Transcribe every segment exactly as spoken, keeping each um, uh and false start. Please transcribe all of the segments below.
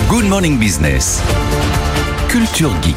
Good Morning Business. Culture Geek.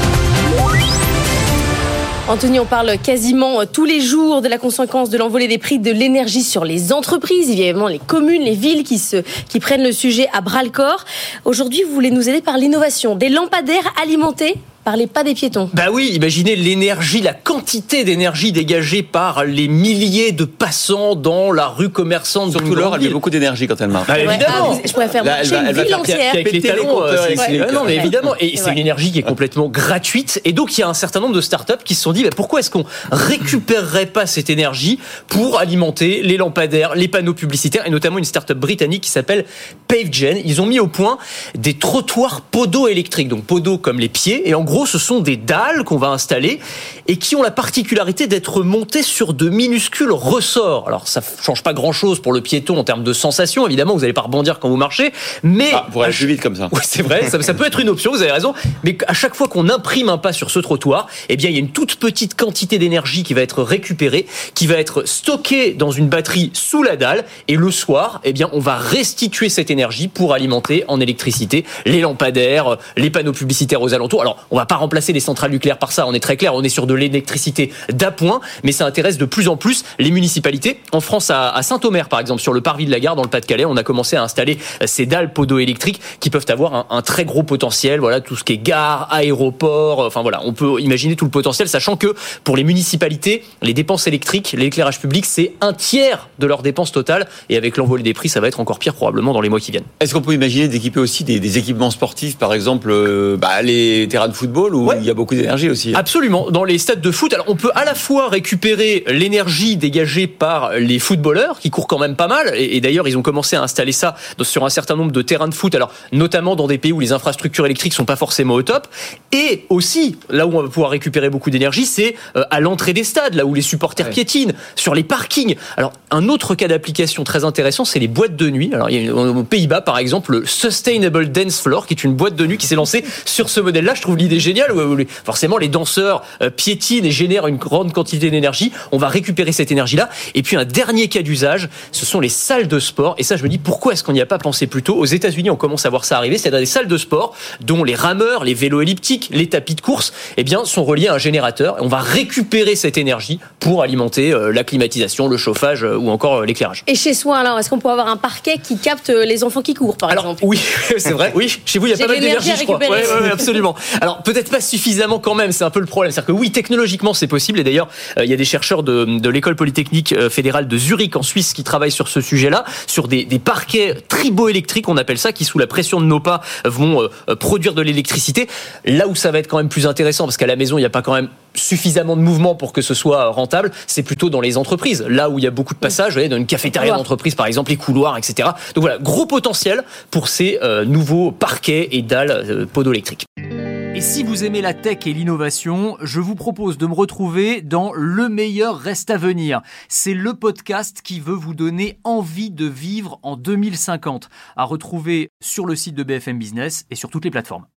Anthony, on parle quasiment tous les jours de la conséquence de l'envolée des prix de l'énergie sur les entreprises, évidemment les communes, les villes qui, se, qui prennent le sujet à bras-le-corps. Aujourd'hui, vous voulez nous aider par l'innovation, des lampadaires alimentés par les pas des piétons. Bah oui, imaginez l'énergie, la quantité d'énergie dégagée par les milliers de passants dans la rue commerçante. Surtout l'heure, elle met beaucoup d'énergie quand elle marche. Bah, Ouais, évidemment. ah, je pourrais faire marcher Là, elle va- une elle va ville faire entière. Avec les péter les talons, euh, compteurs c'est- c'est- électriques. euh, non mais Ouais. évidemment, et C'est c'est vrai. une énergie qui est complètement gratuite, et donc il y a un certain nombre de startups qui se sont dit bah, pourquoi est-ce qu'on récupérerait pas cette énergie pour alimenter les lampadaires, les panneaux publicitaires, et notamment une startup britannique qui s'appelle PaveGen. Ils ont mis au point des trottoirs podo-électriques, donc podo comme les pieds, et en gros ce sont des dalles qu'on va installer et qui ont la particularité d'être montées sur de minuscules ressorts. Alors ça change pas grand-chose pour le piéton en termes de sensation, évidemment vous n'allez pas rebondir quand vous marchez, mais Ah, pour aller plus vite comme ça. oui, c'est vrai, ça, ça peut être une option, vous avez raison, mais à chaque fois qu'on imprime un pas sur ce trottoir, eh bien, il y a une toute petite quantité d'énergie qui va être récupérée, qui va être stockée dans une batterie sous la dalle, et le soir, eh bien, on va restituer cette énergie pour alimenter en électricité les lampadaires, les panneaux publicitaires aux alentours. Alors, on va pas remplacer les centrales nucléaires par ça, on est très clair, on est sur de l'électricité d'appoint, mais ça intéresse de plus en plus les municipalités. En France, à, à Saint-Omer, par exemple, sur le parvis de la gare, dans le Pas-de-Calais, on a commencé à installer ces dalles podo-électriques qui peuvent avoir un, un très gros potentiel. Voilà, tout ce qui est gare, aéroport, enfin voilà, on peut imaginer tout le potentiel, sachant que pour les municipalités, les dépenses électriques, l'éclairage public, c'est un tiers de leurs dépenses totales, et avec l'envolée des prix, ça va être encore pire probablement dans les mois qui viennent. Est-ce qu'on peut imaginer d'équiper aussi des, des équipements sportifs, par exemple euh, bah, les terrains de football où Ouais. il y a beaucoup d'énergie aussi? Absolument, dans les stades de foot, alors on peut à la fois récupérer l'énergie dégagée par les footballeurs qui courent quand même pas mal, et, et d'ailleurs ils ont commencé à installer ça sur un certain nombre de terrains de foot, alors notamment dans des pays où les infrastructures électriques sont pas forcément au top, et aussi là où on va pouvoir récupérer beaucoup d'énergie, c'est euh, à l'entrée des stades, là où les supporters Ouais. piétinent, sur les parkings. Alors un autre cas d'application très intéressant, c'est les boîtes de nuit. Alors il y a aux Pays-Bas par exemple le Sustainable Dance Floor, qui est une boîte de nuit qui s'est lancée sur ce modèle-là. Je trouve l'idée géniale, où, où les- forcément les danseurs euh, piétinent et génèrent une grande quantité d'énergie. On va récupérer cette énergie-là. Et puis un dernier cas d'usage, ce sont les salles de sport. Et ça, je me dis, pourquoi est-ce qu'on n'y a pas pensé plus tôt? Aux États-Unis, on commence à voir ça arriver. C'est-à-dire des salles de sport dont les rameurs, les vélos elliptiques, les tapis de course, eh bien, sont reliés à un générateur. Et on va récupérer cette énergie pour alimenter euh, la climatisation, le chauffage euh, ou encore euh, l'éclairage. Et chez soi, alors, est-ce qu'on peut avoir un parquet qui capte les enfants qui courent, par Alors exemple? oui, c'est vrai. Oui, chez vous il y a J'ai pas de mal l'énergie d'énergie, à je crois. Ouais, récupérer. ouais, ouais, absolument. Alors peut-être pas suffisamment quand même, c'est un peu le problème. C'est-à-dire que oui, technologiquement c'est possible. Et d'ailleurs, euh, il y a des chercheurs de, de l'école polytechnique euh, fédérale de Zurich en Suisse qui travaillent sur ce sujet-là, sur des, des parquets triboélectriques, on appelle ça, qui sous la pression de nos pas vont euh, produire de l'électricité. Là où ça va être quand même plus intéressant, parce qu'à la maison il n'y a pas quand même suffisamment de mouvement pour que ce soit rentable, c'est plutôt dans les entreprises, là où il y a beaucoup de passages, vous voyez, dans une cafétéria d'entreprise par exemple, les couloirs, et cetera. Donc voilà, gros potentiel pour ces euh, nouveaux parquets et dalles euh, podo-électriques. Et si vous aimez la tech et l'innovation, je vous propose de me retrouver dans Le meilleur reste à venir. C'est le podcast qui veut vous donner envie de vivre en deux mille cinquante, à retrouver sur le site de B F M Business et sur toutes les plateformes.